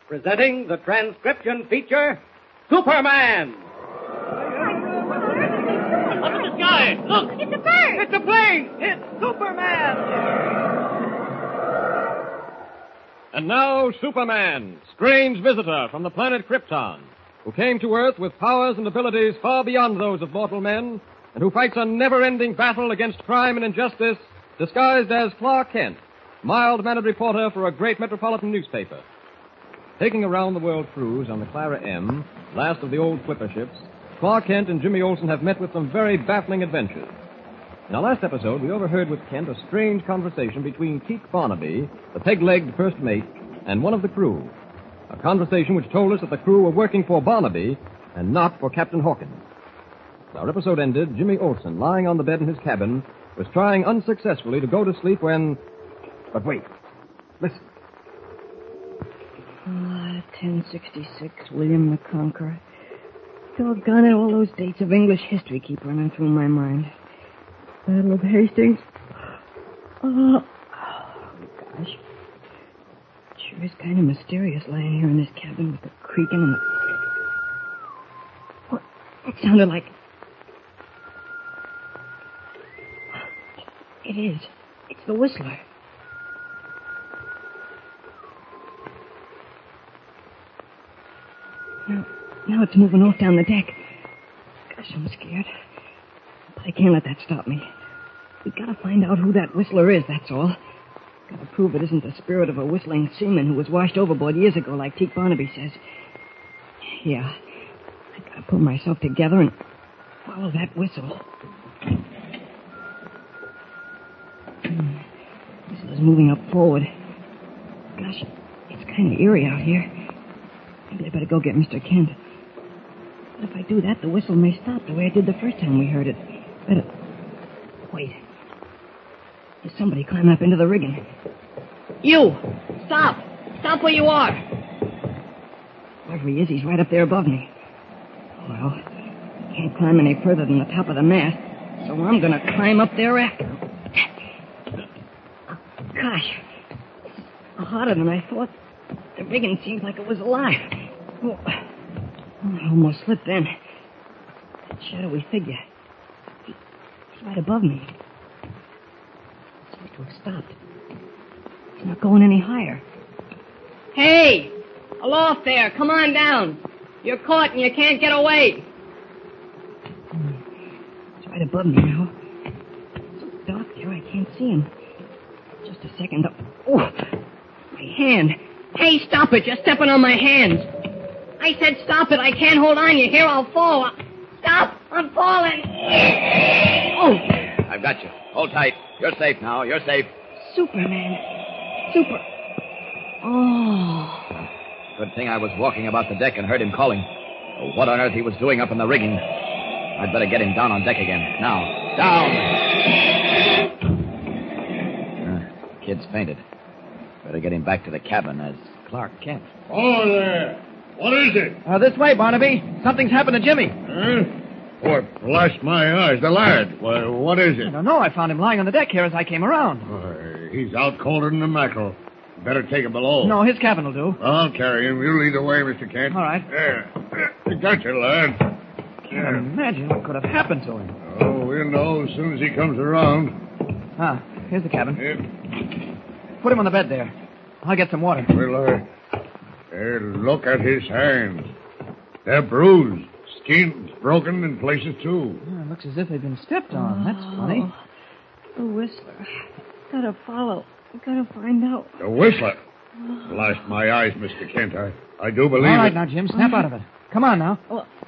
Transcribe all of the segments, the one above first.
presenting the transcription feature, Superman. Up in the sky! Look! It's a bird! It's a plane! It's Superman! And now, Superman, strange visitor from the planet Krypton, who came to Earth with powers and abilities far beyond those of mortal men, and who fights a never-ending battle against crime and injustice, disguised as Clark Kent, mild-mannered reporter for a great metropolitan newspaper. Taking a round-the-world cruise on the Clara M, last of the old clipper ships, Clark Kent and Jimmy Olsen have met with some very baffling adventures. In our last episode, we overheard with Kent a strange conversation between Keith Barnaby, the peg-legged first mate, and one of the crew. A conversation which told us that the crew were working for Barnaby and not for Captain Hawkins. As our episode ended, Jimmy Olsen, lying on the bed in his cabin, was trying unsuccessfully to go to sleep when... But wait. Listen. 1066, William the Conqueror. Doggone it, all those dates of English history keep running through my mind. Battle of Hastings. Oh, gosh. Sure is kind of mysterious lying here in this cabin with the creaking and the... What? That sounded like... It is. It's the Whistler. Now it's moving off down the deck. Gosh, I'm scared. But I can't let that stop me. We gotta find out who that Whistler is, that's all. Gotta prove it isn't the spirit of a whistling seaman who was washed overboard years ago, like Teak Barnaby says. Yeah. I gotta pull myself together and follow that whistle. Whistle is moving up forward. Gosh, it's kind of eerie out here. Maybe I better go get Mr. Kent. But if I do that, the whistle may stop the way it did the first time we heard it. Better... Wait. There's somebody climbing up into the rigging. You! Stop! Stop where you are! Wherever he is, he's right up there above me. Well, I can't climb any further than the top of the mast, so I'm gonna climb up there after him. Gosh, it's harder than I thought. The rigging seems like it was alive. Oh, I almost slipped then. That shadowy figure. He's right above me. It seems to have stopped. He's not going any higher. Hey! Aloft there! Come on down! You're caught and you can't get away! He's right above me now. It's so dark there I can't see him. Just a second. Oh! My hand! Hey, stop it! You're stepping on my hands! I said stop it! I can't hold on! You hear? I'll fall! Stop! I'm falling! Oh! I've got you. Hold tight. You're safe now. You're safe. Superman. Oh. Good thing I was walking about the deck and heard him calling. Oh, what on earth he was doing up in the rigging. I'd better get him down on deck again. Now. Down! Kid's fainted. Better get him back to the cabin as Clark Kent. Oh, there. What is it? This way, Barnaby. Something's happened to Jimmy. Huh? Oh, blast my eyes. The lad. Well, what is it? I don't know. I found him lying on the deck here as I came around. He's out colder than the mackerel. Better take him below. No, his cabin will do. I'll carry him. You lead the way, Mr. Kent. All right. There. Got you, lad. Can't imagine what could have happened to him. Oh, we'll know as soon as he comes around. Here's the cabin. Yeah. Put him on the bed there. I'll get some water. Well, look at his hands. They're bruised. Skin's broken in places, too. Yeah, it looks as if they've been stepped on. That's funny. The Whistler. Gotta follow. Gotta find out. The Whistler? Blast my eyes, Mr. Kent. I do believe All right, it. now, Jim, snap out of it. Come on, now.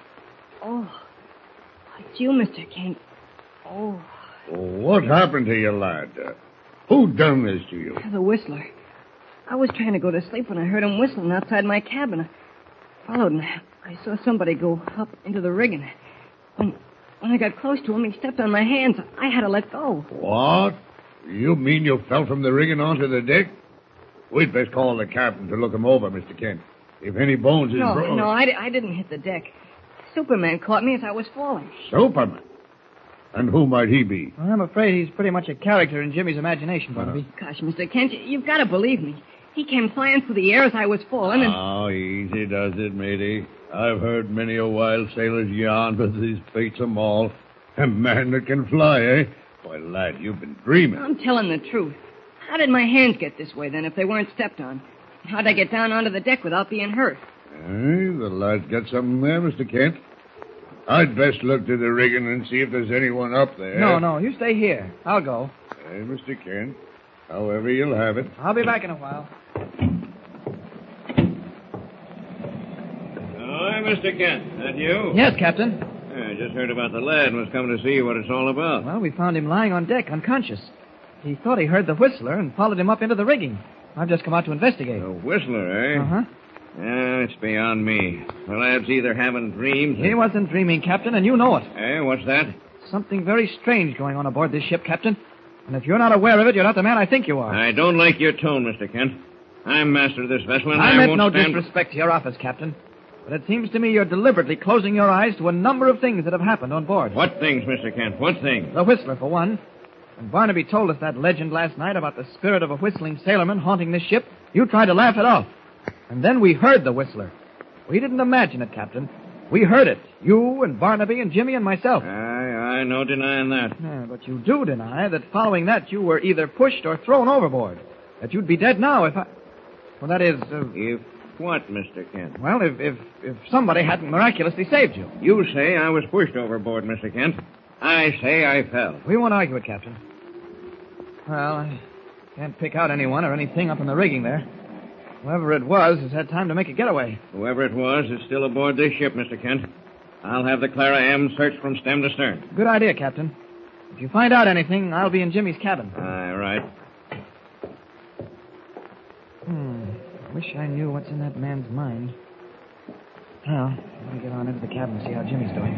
It's you, Mr. Kent. Oh. What happened to you, lad? Who done this to you? The Whistler. I was trying to go to sleep when I heard him whistling outside my cabin. I followed and I saw somebody go up into the rigging. When I got close to him, he stepped on my hands. I had to let go. What? You mean you fell from the rigging onto the deck? We'd best call the captain to look him over, Mr. Kent. If any bones is broken... No, I didn't hit the deck. Superman caught me as I was falling. Superman? And who might he be? Well, I'm afraid he's pretty much a character in Jimmy's imagination, Barnaby. Gosh, Mr. Kent, you've got to believe me. He came flying through the air as I was falling, and... Oh, easy does it, matey. I've heard many a wild sailor's yarn, but these beats 'em all. A man that can fly, eh? Why, lad, you've been dreaming. I'm telling the truth. How did my hands get this way, then, if they weren't stepped on? How'd I get down onto the deck without being hurt? The lad's got something there, Mr. Kent. I'd best look to the rigging and see if there's anyone up there. No, you stay here. I'll go. Hey, Mr. Kent. However you'll have it. I'll be back in a while. Hi, Mr. Kent. That you? Yes, Captain. I just heard about the lad and was coming to see what it's all about. Well, we found him lying on deck, unconscious. He thought he heard the whistler and followed him up into the rigging. I've just come out to investigate. The whistler, eh? Uh-huh. It's beyond me. The lad's either having dreams... He wasn't dreaming, Captain, and you know it. What's that? Something very strange going on aboard this ship, Captain. And if you're not aware of it, you're not the man I think you are. I don't like your tone, Mr. Kent. I'm master of this vessel, and I I meant won't no stand... disrespect to your office, Captain. But it seems to me you're deliberately closing your eyes to a number of things that have happened on board. What things, Mr. Kent? What things? The whistler, for one. When Barnaby told us that legend last night about the spirit of a whistling sailorman haunting this ship, you tried to laugh it off. And then we heard the whistler. We didn't imagine it, Captain. We heard it. You and Barnaby and Jimmy and myself. Aye, no denying that. Yeah, but you do deny that following that you were either pushed or thrown overboard. That you'd be dead now if I... Well, that is... If what, Mr. Kent? Well, if somebody hadn't miraculously saved you. You say I was pushed overboard, Mr. Kent. I say I fell. We won't argue it, Captain. Well, I can't pick out anyone or anything up in the rigging there. Whoever it was has had time to make a getaway. Whoever it was is still aboard this ship, Mr. Kent. I'll have the Clara M searched from stem to stern. Good idea, Captain. If you find out anything, I'll be in Jimmy's cabin. Aye, right. Wish I knew what's in that man's mind. Well, let me get on into the cabin and see how Jimmy's doing.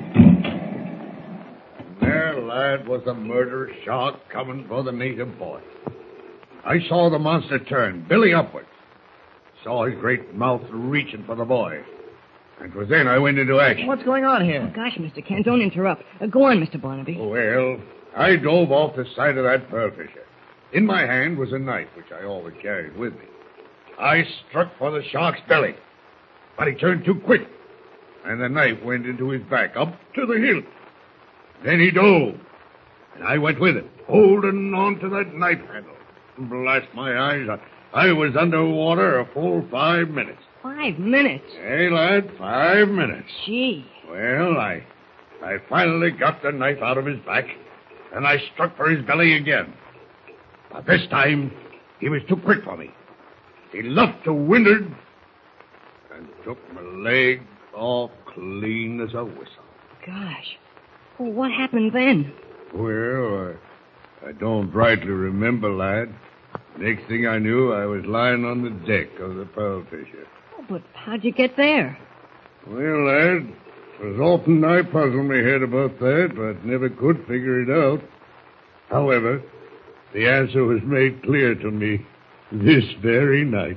There, lad, was a murderous shark coming for the native boy. I saw the monster turn, belly upwards. Saw his great mouth reaching for the boy. And 'twas then I went into action. What's going on Oh, here? gosh, Mr. Kent, don't interrupt. Go on, Mr. Barnaby. Well, I dove off the side of that pearl fisher. In my hand was a knife, which I always carried with me. I struck for the shark's belly, but he turned too quick, and the knife went into his back, up to the hilt. Then he dove, and I went with him, holding on to that knife handle. Blast my eyes, I was underwater a full 5 minutes. 5 minutes? Hey, lad, 5 minutes. Gee. Well, I finally got the knife out of his back, and I struck for his belly again. But this time, he was too quick for me. He luffed to windward and took my leg off clean as a whistle. Gosh. Well, what happened then? Well, I don't rightly remember, lad. Next thing I knew, I was lying on the deck of the pearl fisher. Oh, but how'd you get there? Well, lad, it was often I puzzled my head about that, but never could figure it out. However, the answer was made clear to me this very night.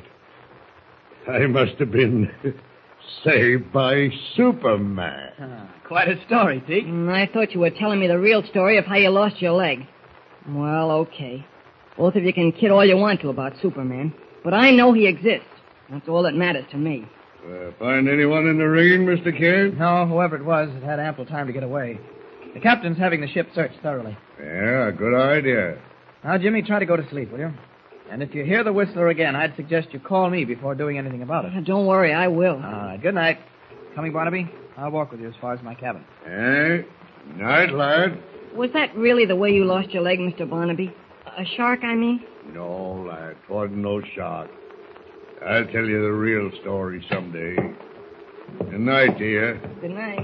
I must have been saved by Superman. Quite a story, Pete. I thought you were telling me the real story of how you lost your leg. Well, okay. Both of you can kid all you want to about Superman, but I know he exists. That's all that matters to me. Find anyone in the rigging, Mr. Kent? No, whoever it was had had ample time to get away. The captain's having the ship searched thoroughly. Yeah, good idea. Now, Jimmy, try to go to sleep, will you? And if you hear the whistler again, I'd suggest you call me before doing anything about it. Don't worry, I will. All right, good night. Coming, Barnaby? I'll walk with you as far as my cabin. Hey, night, lad. Was that really the way you lost your leg, Mr. Barnaby? A shark, I mean? No, lad, 'twasn't no shark. I'll tell you the real story someday. Good night, dear. Good night.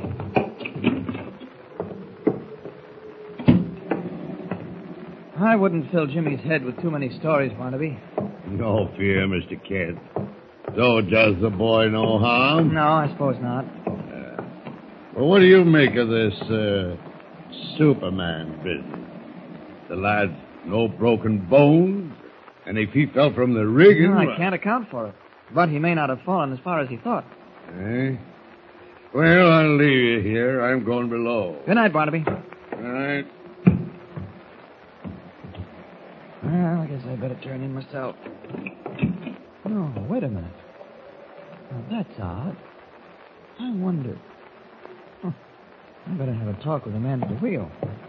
I wouldn't fill Jimmy's head with too many stories, Barnaby. No fear, Mr. Kent. So does the boy no harm? No, I suppose not. Well, what do you make of this, Superman business? The lad's no broken bones, and if he fell from the rigging... No, I can't account for it. But he may not have fallen as far as he thought. Eh? Well, I'll leave you here. I'm going below. Good night, Barnaby. All right. Well, I guess I better turn in myself. No, wait a minute. Now, that's odd. I wonder. Huh. I better have a talk with the man at the wheel.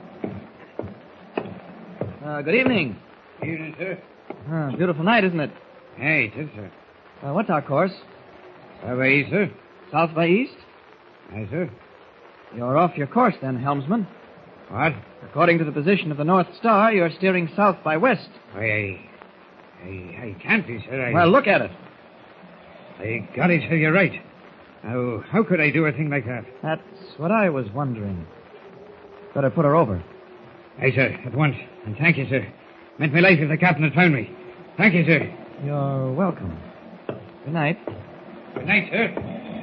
Good evening. Evening, sir. Beautiful night, isn't it? Hey, it is, sir. What's our course? South by east, sir. South by east? Aye, sir. You're off your course then, helmsman. What? According to the position of the North Star, you're steering south by west. I can't be, sir. Well, look at it. I got it, sir. You're right. Now, how could I do a thing like that? That's what I was wondering. Better put her over. Aye, sir, at once. And thank you, sir. Meant my life if the captain had found me. Thank you, sir. You're welcome. Good night. Good night, sir.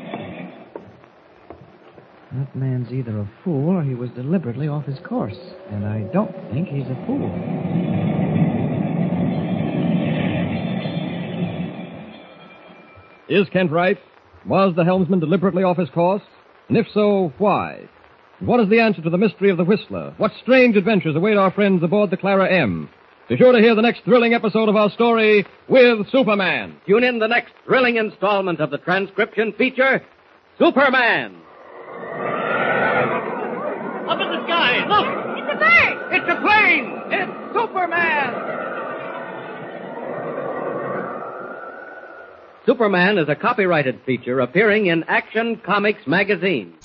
That man's either a fool or he was deliberately off his course. And I don't think he's a fool. Is Kent right? Was the helmsman deliberately off his course? And if so, why? And what is the answer to the mystery of the Whistler? What strange adventures await our friends aboard the Clara M? Be sure to hear the next thrilling episode of our story with Superman. Tune in the next thrilling installment of the transcription feature, Superman. Up in the sky. Look! It's a bird! It's a plane! It's Superman! Superman is a copyrighted feature appearing in Action Comics magazine.